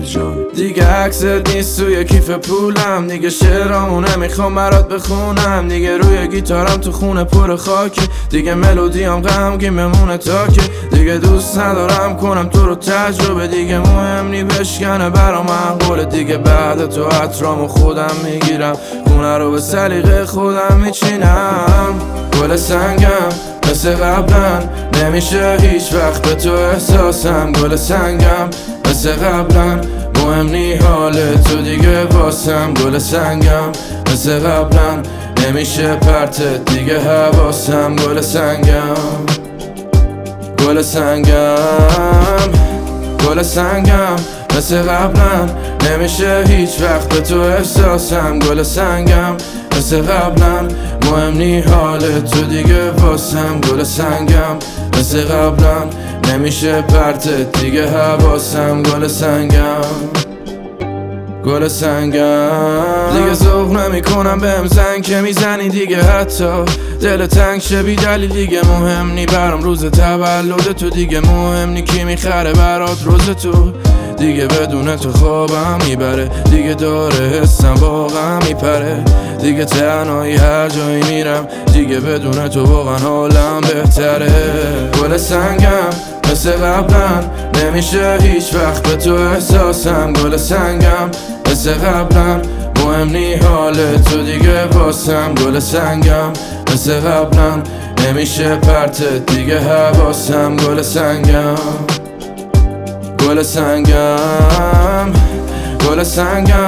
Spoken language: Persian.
جان. دیگه عکست نیست توی کیف پولم، دیگه شعرامو نمیخوام برات بخونم، دیگه روی گیتارم تو خونه پر خاکه، دیگه ملودیام غمگین بمونه تاکه، دیگه دوست ندارم کنم تو رو تجربه، دیگه مهم نی بشکنه برا معقوله، دیگه بعد تو عطرامو خودم میگیرم، خونه رو به سلیقه خودم میچینم. گل سنگم مثل قبلا نمیشه هیچ وقت به تو احساسم، گل سنگم مثل قبلا مهم نی حال تو دیگه واسم، گل سنگم مثل قبلا نمیشه پرتت دیگه حواسم، گل سنگم گل سنگم گل سنگم مثل قبلا نمیشه هیچ وقت به تو احساسم، گل سنگم مثل قبلا مهم نی حال تو دیگه واسم، گل سنگم مثل قبلا نمیشه پرتت دیگه حواسم، گل سنگم گل سنگم دیگه ذوق نمی کنم بهم زنگ که میزنی دیگه، حتی دل تنگ شه بی دلیل، دیگه مهم نی برام روز تولد تو، دیگه مهم نی کی میخره برات روز تو، دیگه بدون تو خوابم میبره، دیگه داره حسم واقعا میپره، دیگه تنهایی هر جایی میرم، دیگه بدون تو واقعا حالم بهتره. گل سنگم مثل قبلا نمیشه هیچ وقت به تو احساسم، گل سنگم مثل قبلا مهم نی حال تو دیگه واسم، گل سنگم مثل قبلا نمیشه پرتت دیگه حواسم، گل سنگم گل سنگم گل سنگم